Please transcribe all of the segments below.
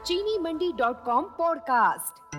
चीनी मंडी.com पॉडकास्ट।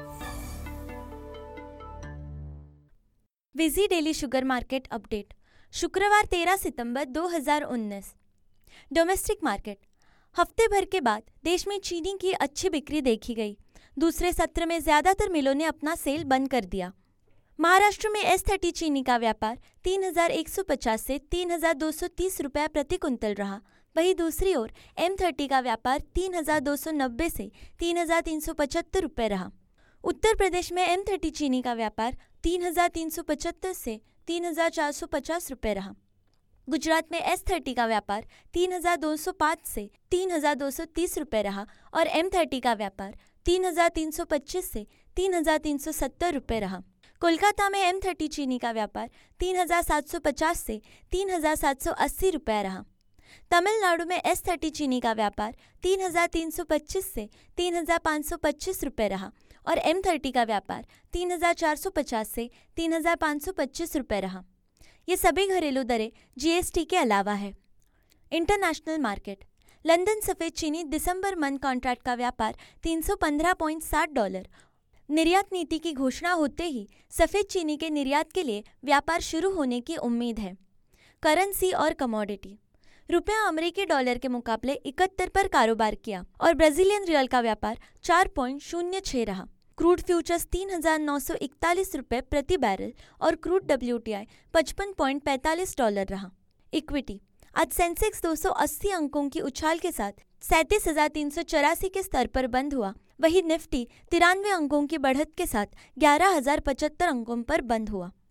विजी डेली शुगर मार्केट अपडेट, शुक्रवार 13 सितंबर 2019। Domestic market. हफ्ते भर के बाद देश में चीनी की अच्छी बिक्री देखी गई। दूसरे सत्र में ज्यादातर मिलों ने अपना सेल बंद कर दिया। महाराष्ट्र में S30 चीनी का व्यापार 3,150 से 3,230 रुपये प्रति कुंतल रहा। वहीं दूसरी ओर M30 का व्यापार 3,290 से 3,375 रुपये रहा। उत्तर प्रदेश में M30 चीनी का व्यापार 3,375 से 3,450 रुपये रहा। गुजरात में S30 का व्यापार 3,205 से 3,230 रुपये रहा और M30 का व्यापार 3,325 से 3,370 रुपये रहा। कोलकाता में M30 चीनी का व्यापार 3,750 से 3,780 रुपये रहा। तमिलनाडु में S30 चीनी का व्यापार 3,325 से 3,525 रुपये रहा और M30 का व्यापार 3,450 से 3,525 रुपये रहा। ये सभी घरेलू दरें GST के अलावा है। International market. लंदन सफ़ेद चीनी दिसंबर मंथ कॉन्ट्रैक्ट का व्यापार $315.60। निर्यात नीति की घोषणा होते ही सफ़ेद चीनी के निर्यात के लिए व्यापार शुरू होने की उम्मीद है। करेंसी और कमोडिटी। रुपया अमेरिकी डॉलर के मुकाबले 71 पर कारोबार किया और ब्राजीलियन रियल का व्यापार 4.06 रहा। क्रूड फ्यूचर्स $3,941 रुपये प्रति बैरल और क्रूड WTI $55.45 रहा। इक्विटी। आज सेंसेक्स 280 अंकों की उछाल के साथ 37,384 के स्तर पर बंद हुआ। वहीं निफ्टी 93 अंकों की बढ़त के साथ 11,075 अंकों पर बंद हुआ।